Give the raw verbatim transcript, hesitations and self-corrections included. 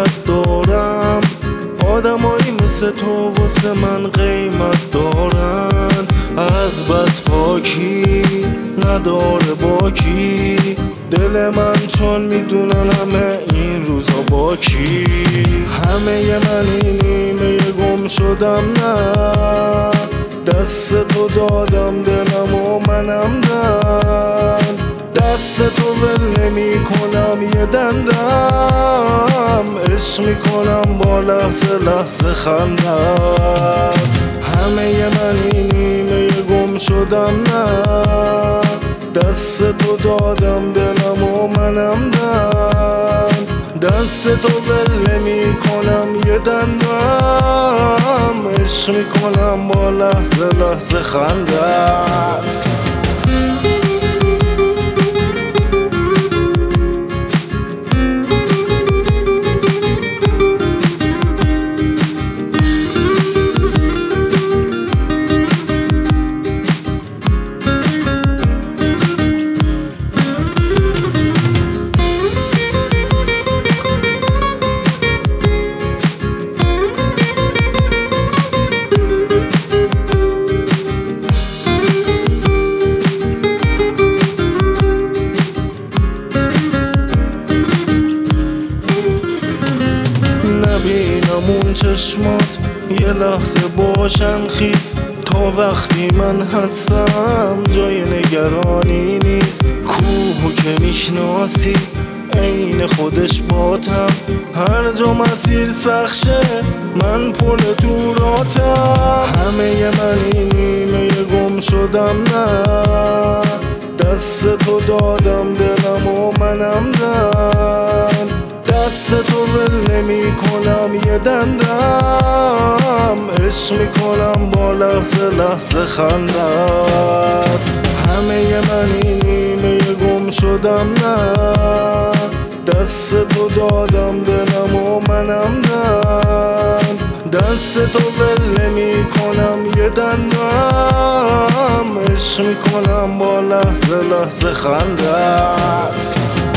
غیرت دارم، آدمایی مثل تو واسه من قیمت دارن. از بس پاکی نداره باکی دل من، چون میدونن همه این روزا باکی. همه من اینیمه گم شدم، نه دست تو دادم دلم و منم دن، دست تو ول نمی کنم یه دندم، عشق میکنم با لحظه لحظه خندم. همه من اینیمه گم شدم، نه دست تو دادم دلم و منم دن، دست تو ول نمی کنم یه دندم، عشق میکنم با لحظه لحظه خندت. نبینم اون چشمات یه لحظه باشن خیس، تا وقتی من هستم جای نگرانی نیست. کوهو که میشناسی عین خودش باتم، هر جا مسیر سخت شه من پل دوراتم. همه من اینیمه گم شدم، نه دست تو دادم دلم و منم دن، دست تو ول نمی کنم یه دندم، عشق میکنم با لحظه لحظه خندت. همه من اینیمه گم شدم، نه دست تو دادم دلم و منم دن، دست تو ول نمی کنم یه دندم، عشق میکنم با لحظه لحظه خندت.